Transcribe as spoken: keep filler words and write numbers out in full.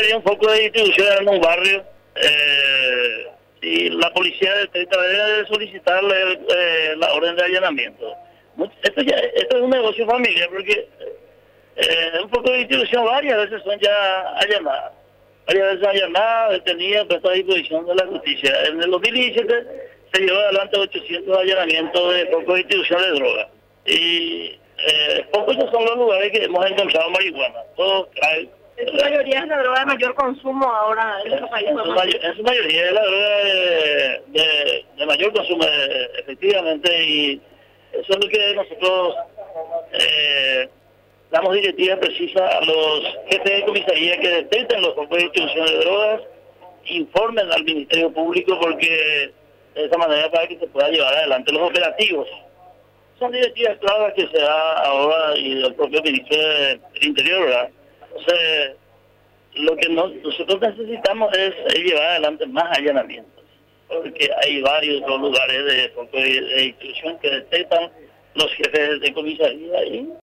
había un foco de distribución en un barrio eh, y la policía detecta debe solicitarle eh, la orden de allanamiento. Esto, ya, esto es un negocio familiar porque eh, un foco de distribución varias veces son ya allanadas. Varias veces allanadas, detenidas, puestas a disposición de la justicia. En el dos mil diecisiete se llevó adelante ochocientos allanamientos de focos de distribución de droga. Y eh, pocos son los lugares que hemos encontrado marihuana. Todo trae. En su mayoría es la droga de mayor consumo ahora en nuestro país. En su, mayor, en su mayoría es la droga de, de, de mayor consumo, efectivamente, y eso es lo que nosotros eh, damos directivas precisas a los jefes de comisaría que detecten los focos de distribución de drogas, informen al Ministerio Público porque de esa manera para que se pueda llevar adelante los operativos. Son directivas claras que se da ahora y el propio Ministro del Interior, ¿verdad? Entonces, lo que no, nosotros necesitamos es, es llevar adelante más allanamientos, porque hay varios otros lugares de foco de, de distribución que detectan los jefes de comisaría y